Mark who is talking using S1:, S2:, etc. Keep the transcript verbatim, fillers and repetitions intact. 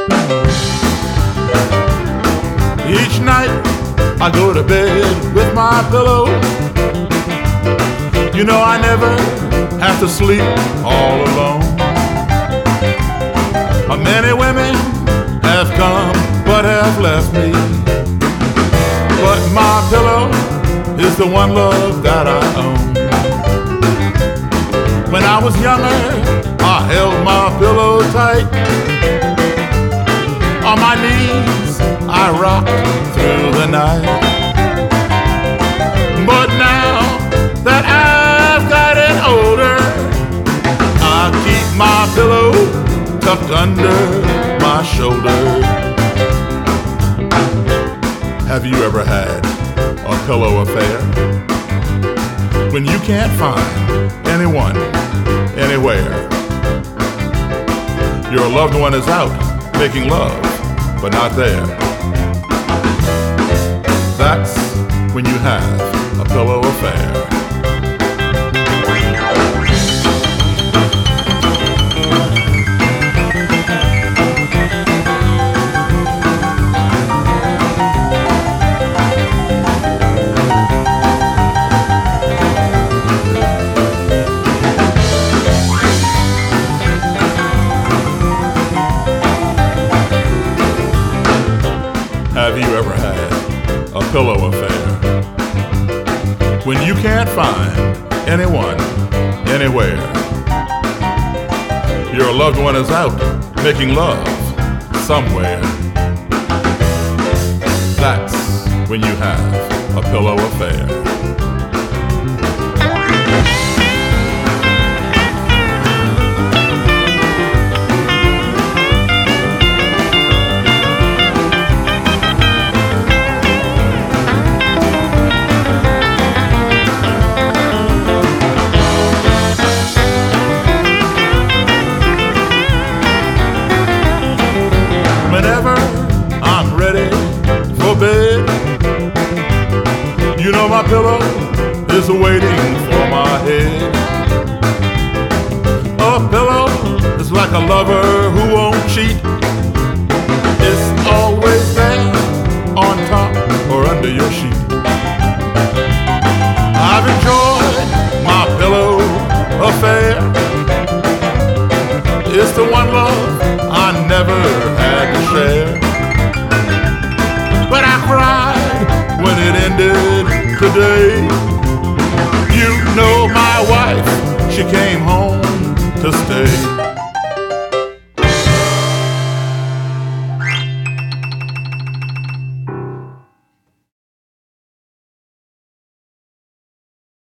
S1: Each night I go to bed with my pillow. You know I never have to sleep all alone. Many women have come but have left me, but my pillow is the one love that I own. When I was younger, I held my pillow tight. On my knees, I rocked through the night. But now that I've gotten older, I keep my pillow tucked under my shoulder. Have you ever had a pillow affair? When you can't find anyone, anywhere. Your loved one is out making love, but not there. That's when you have a pillow affair. Have you ever had a pillow affair? When you can't find anyone, anywhere. Your loved one is out making love somewhere. That's when you have a pillow affair. Whenever I'm ready for bed, you know my pillow is waiting for my head. A pillow is like a lover who won't cheat.